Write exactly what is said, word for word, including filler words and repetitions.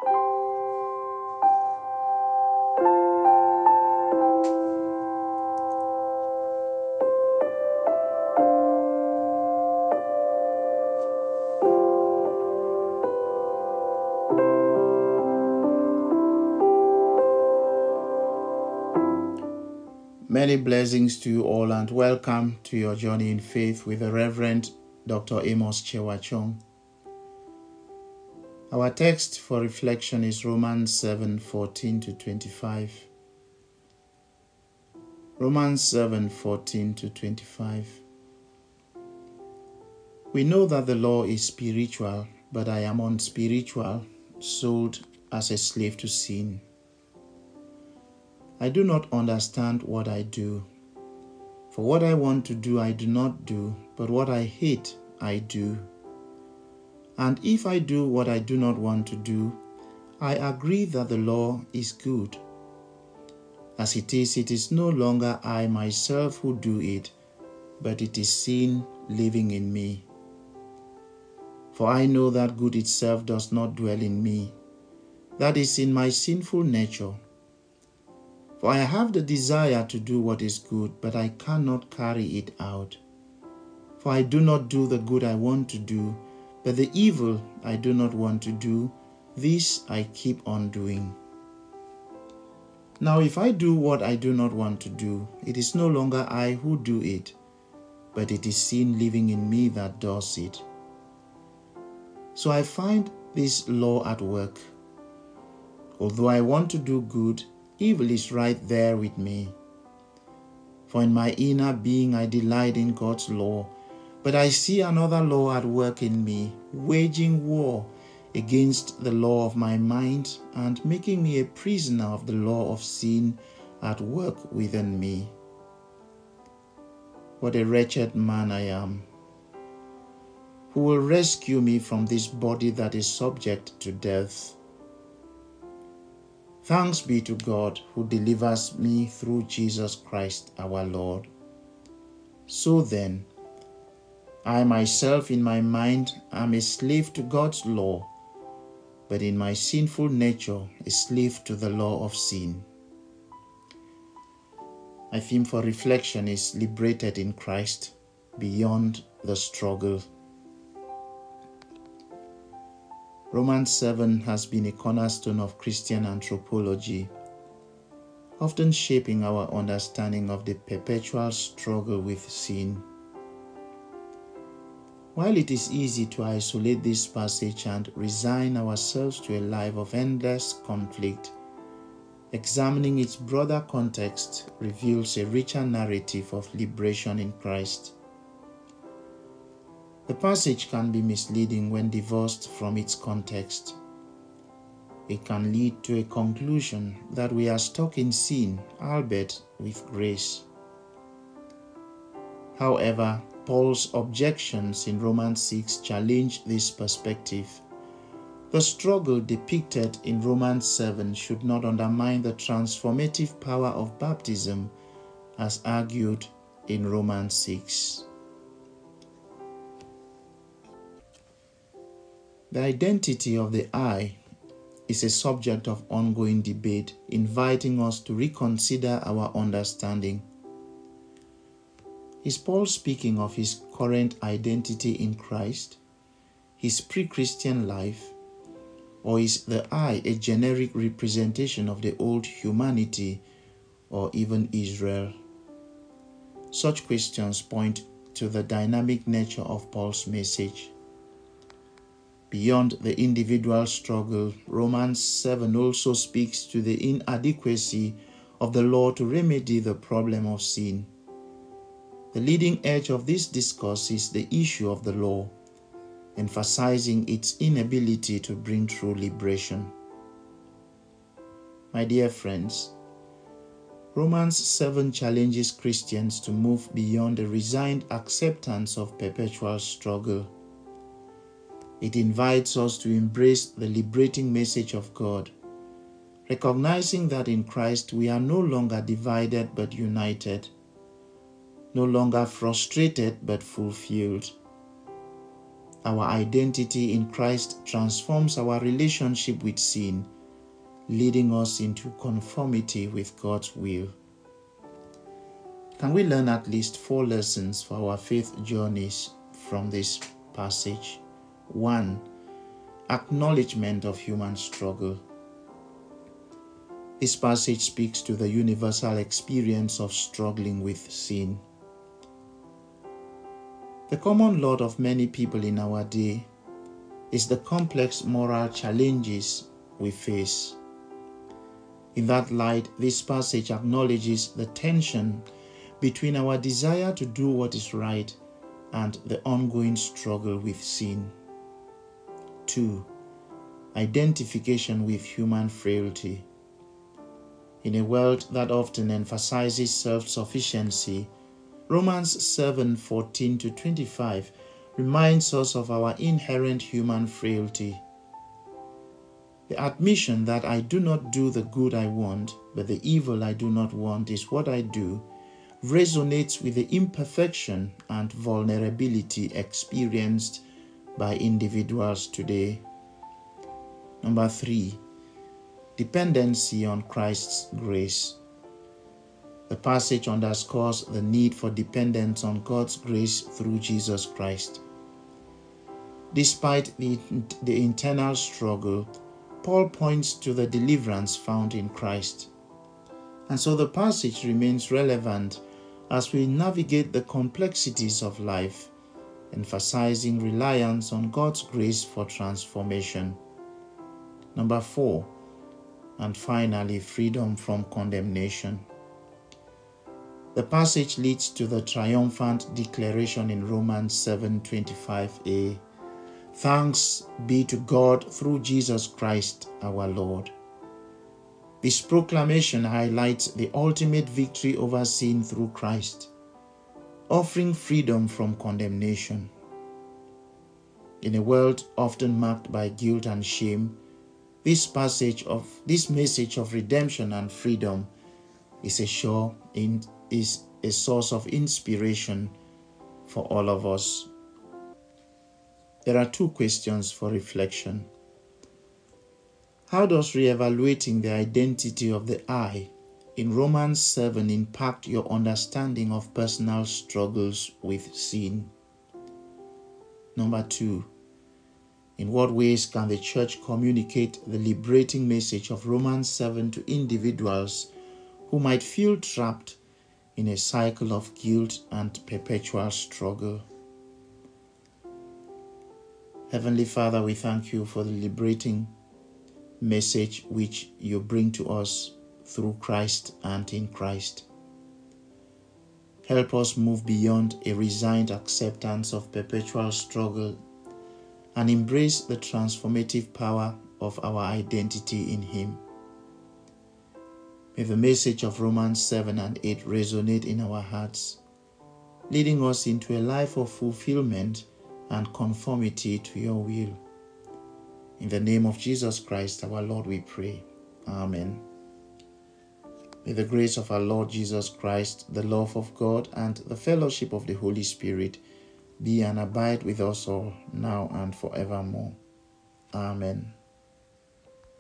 Many blessings to you all and welcome to your journey in faith with the Reverend Doctor Amos Chewachong. Our text for reflection is Romans seven fourteen to twenty-five. Romans seven fourteen to twenty-five. We know that the law is spiritual, but I am unspiritual, sold as a slave to sin. I do not understand what I do. For what I want to do, I do not do, but what I hate, I do. And if I do what I do not want to do, I agree that the law is good. As it is, it is no longer I myself who do it, but it is sin living in me. For I know that good itself does not dwell in me, that is, in my sinful nature. For I have the desire to do what is good, but I cannot carry it out. For I do not do the good I want to do, but the evil I do not want to do, this I keep on doing. Now if I do what I do not want to do, it is no longer I who do it, but it is sin living in me that does it. So I find this law at work. Although I want to do good, evil is right there with me. For in my inner being I delight in God's law, but I see another law at work in me, waging war against the law of my mind and making me a prisoner of the law of sin at work within me. What a wretched man I am! Who will rescue me from this body that is subject to death? Thanks be to God who delivers me through Jesus Christ our Lord. So then, I myself in my mind am a slave to God's law, but in my sinful nature a slave to the law of sin. My theme for reflection is liberated in Christ, beyond the struggle. Romans seven has been a cornerstone of Christian anthropology, often shaping our understanding of the perpetual struggle with sin. While it is easy to isolate this passage and resign ourselves to a life of endless conflict, examining its broader context reveals a richer narrative of liberation in Christ. The passage can be misleading when divorced from its context. It can lead to a conclusion that we are stuck in sin, albeit with grace. However, Paul's objections in Romans six challenge this perspective. The struggle depicted in Romans seven should not undermine the transformative power of baptism as argued in Romans six. The identity of the I is a subject of ongoing debate, inviting us to reconsider our understanding. Is Paul speaking of his current identity in Christ, his pre-Christian life, or is the I a generic representation of the old humanity or even Israel? Such questions point to the dynamic nature of Paul's message. Beyond the individual struggle, Romans seven also speaks to the inadequacy of the law to remedy the problem of sin. The leading edge of this discourse is the issue of the law, emphasizing its inability to bring true liberation. My dear friends, Romans seven challenges Christians to move beyond the resigned acceptance of perpetual struggle. It invites us to embrace the liberating message of God, recognizing that in Christ we are no longer divided but united, no longer frustrated but fulfilled. Our identity in Christ transforms our relationship with sin, leading us into conformity with God's will. Can we learn at least four lessons for our faith journeys from this passage? One, acknowledgement of human struggle. This passage speaks to the universal experience of struggling with sin. The common lot of many people in our day is the complex moral challenges we face. In that light, this passage acknowledges the tension between our desire to do what is right and the ongoing struggle with sin. Two, identification with human frailty. In a world that often emphasizes self-sufficiency, Romans seven fourteen to twenty-five reminds us of our inherent human frailty. The admission that I do not do the good I want, but the evil I do not want is what I do, resonates with the imperfection and vulnerability experienced by individuals today. Number three, dependency on Christ's grace. The passage underscores the need for dependence on God's grace through Jesus Christ. Despite the, the internal struggle, Paul points to the deliverance found in Christ. And so the passage remains relevant as we navigate the complexities of life, emphasizing reliance on God's grace for transformation. Number four, and finally, freedom from condemnation. The passage leads to the triumphant declaration in Romans seven twenty-five a. Thanks be to God through Jesus Christ our Lord. This proclamation highlights the ultimate victory over sin through Christ, offering freedom from condemnation. In a world often marked by guilt and shame, this passage of this message of redemption and freedom is a sure in, is a source of inspiration for all of us. There are two questions for reflection. How does reevaluating the identity of the I in Romans seven impact your understanding of personal struggles with sin? Number two, in what ways can the church communicate the liberating message of Romans seven to individuals who might feel trapped in a cycle of guilt and perpetual struggle? Heavenly Father, we thank you for the liberating message which you bring to us through Christ and in Christ. Help us move beyond a resigned acceptance of perpetual struggle and embrace the transformative power of our identity in Him. May the message of Romans seven and eight resonate in our hearts, leading us into a life of fulfillment and conformity to your will. In the name of Jesus Christ, our Lord, we pray. Amen. May the grace of our Lord Jesus Christ, the love of God, and the fellowship of the Holy Spirit be and abide with us all, now and forevermore. Amen.